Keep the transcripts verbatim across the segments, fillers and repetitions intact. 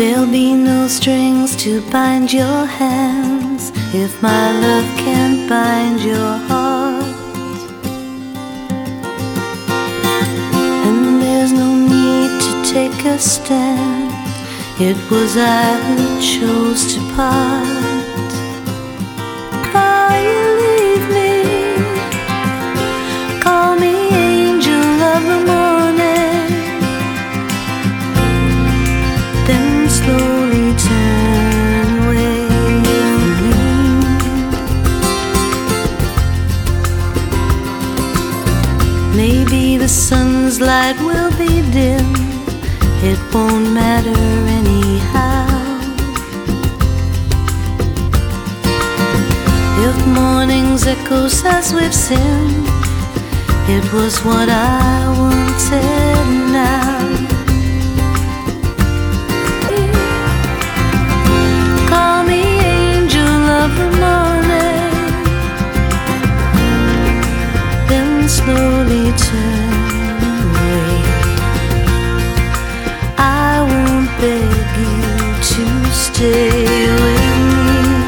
There'll be no strings to bind your hands if my love can't bind your heart. And there's no need to take a stand, it was I who chose to part. Before you leave me, call me angel of the morning, then slowly turn away from me. Maybe the sun's light will be dim, it won't matter anyhow. If morning's echo says we've sinned, it was what I wanted now. Call me angel of the morning, then slowly turn away. I won't beg you to stay with me.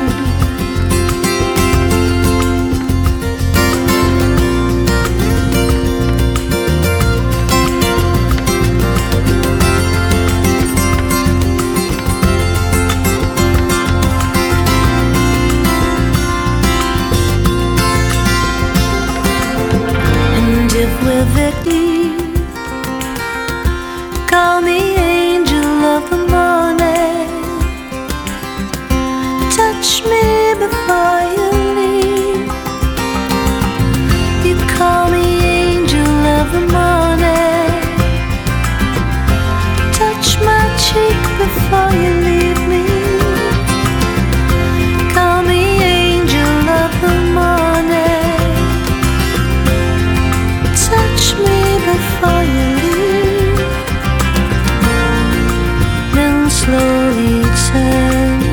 And if we're ready, call me angel of the morning, touch me before you leave. You call me angel of the morning, touch my cheek before you leave me. Call me angel of the morning, touch me before you leave, then slowly turn